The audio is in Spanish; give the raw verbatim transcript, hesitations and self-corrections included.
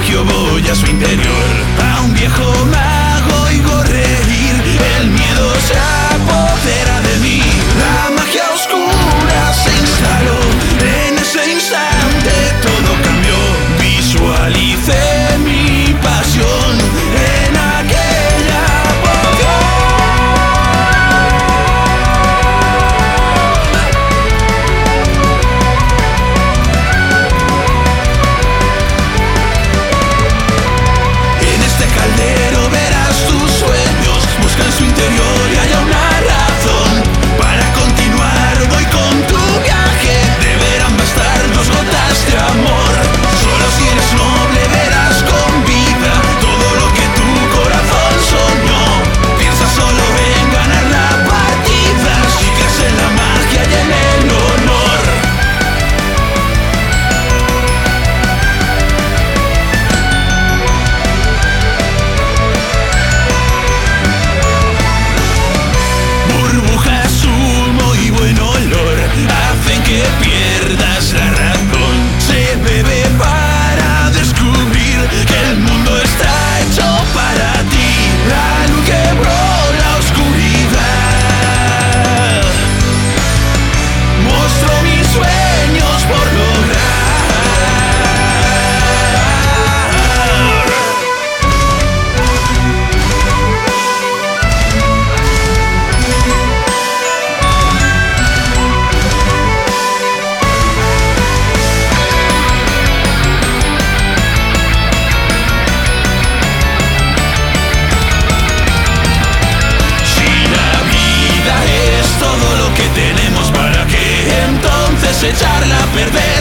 refugio voy a su interior. A un viejo mago oigo reír, el miedo se apodera de mí. La magia oscura se instaló, en ese instante todo cambió. Visualicé mi pasión en aquella poción. En este caldero verás tus sueños, busca en su interior y haya una razón para continuar. Voy con tu viaje, deberán bastar dos gotas de amor. Solo si eres noble verás con vida todo lo que tu corazón soñó. Piensa solo en ganar la partida, si crees en la magia y en el honor. Burbujas, humo y buen olor hacen que pierdas la razón. Se bebe para descubrir que el mundo está hecho para ti. La luz quebró la oscuridad. Muestro mis sueños por lograr. Si la vida es todo lo que tenemos, ¿para qué entonces echarla a perder?